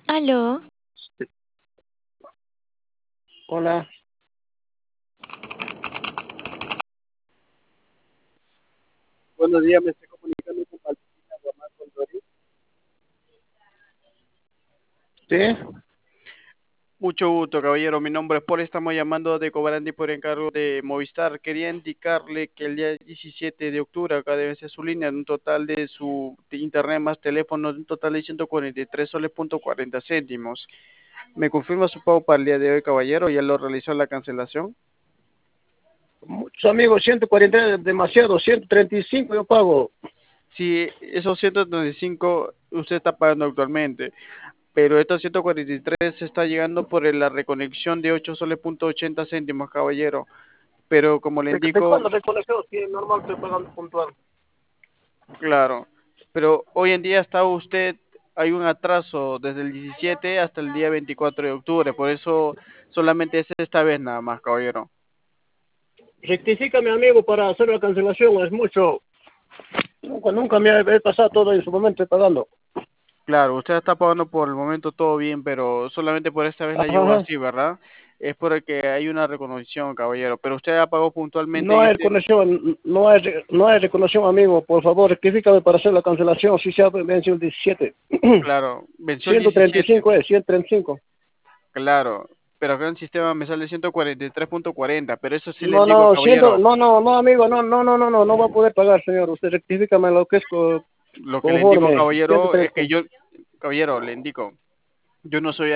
Aló, Hola, buenos días, me estoy comunicando con Valentina Guamán Condori. ¿Sí? Mucho gusto, caballero. Mi nombre es Paul. Estamos llamando de Cobrandi por encargo de Movistar. Quería indicarle que el día 17 de octubre acá debe ser su línea, en un total de su de internet más teléfono, un total de 143 soles punto 40 céntimos. ¿Me confirma su pago para el día de hoy, caballero? ¿Ya lo realizó la cancelación? Muchos amigos, 140 es demasiado, 135 yo pago. Sí, esos 135 usted está pagando actualmente, pero estos 143 se está llegando por la reconexión de 8 soles punto 80 céntimos, caballero. Pero como le ¿De indico, cuándo recolección? Sí, es normal, estoy pagando puntual. claro, pero hoy en día está usted, hay un atraso desde el 17 hasta el día 24 de octubre, por eso solamente es esta vez nada más, caballero. Rectifica, mi amigo, para hacer la cancelación, es mucho. Nunca me he pasado todo en su momento, estoy pagando. Claro, usted está pagando por el momento todo bien, pero solamente por esta vez la Ajá, llegó ajá. así, ¿verdad? Es porque hay una reconexión, caballero, pero usted ya pagó puntualmente No en hay este, reconexión, no hay reconexión, amigo. Por favor, rectifícame para hacer la cancelación. Si se ha vencido el 17. claro, venció el 17, 135 es, 135. claro, pero acá en el sistema me sale 143.40, pero eso sí le No, digo, no, caballero, no, amigo, no va a poder pagar, señor. Usted rectifícame lo que es lo que le indico, conforme. caballero, es que 130. yo, caballero, le indico, yo no soy